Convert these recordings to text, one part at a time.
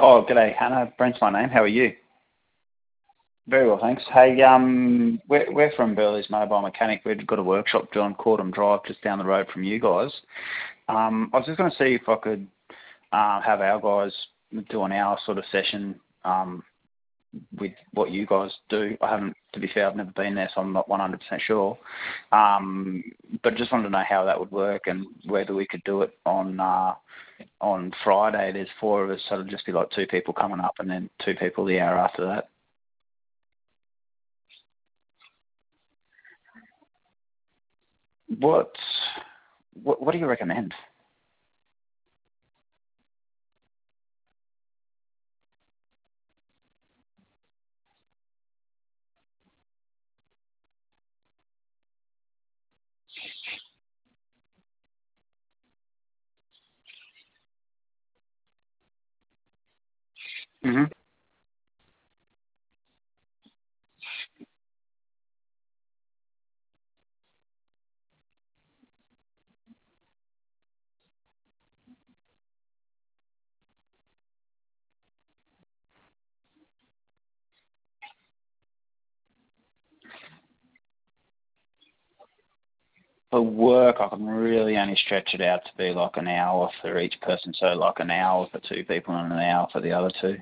Oh, g'day, Hannah. Brent's my name. How are you? Very well, thanks. Hey, we're from Burley's Mobile Mechanic. We've got a workshop on Cordham Drive, just down the road from you guys. I was just going to see if I could have our guys do an hour sort of session with what you guys do. I haven't, to be fair, I've never been there, so I'm not 100% sure. But just wanted to know how that would work and whether we could do it on Friday. There's four of us, so it'll just be like two people coming up and then two people the hour after that. What do you recommend? hmm For work, I can really only stretch it out to be like an hour for each person, so like an hour for two people and an hour for the other two.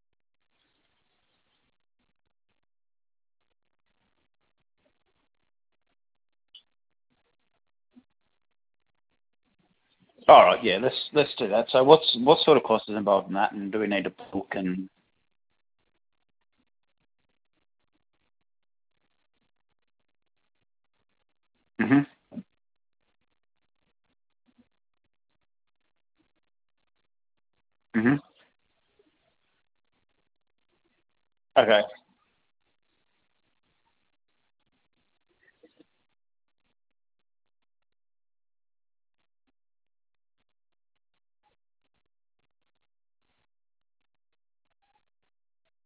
All right, yeah, let's do that. So what sort of cost is involved in that, and do we need to book and? Mhm. Mhm. Okay.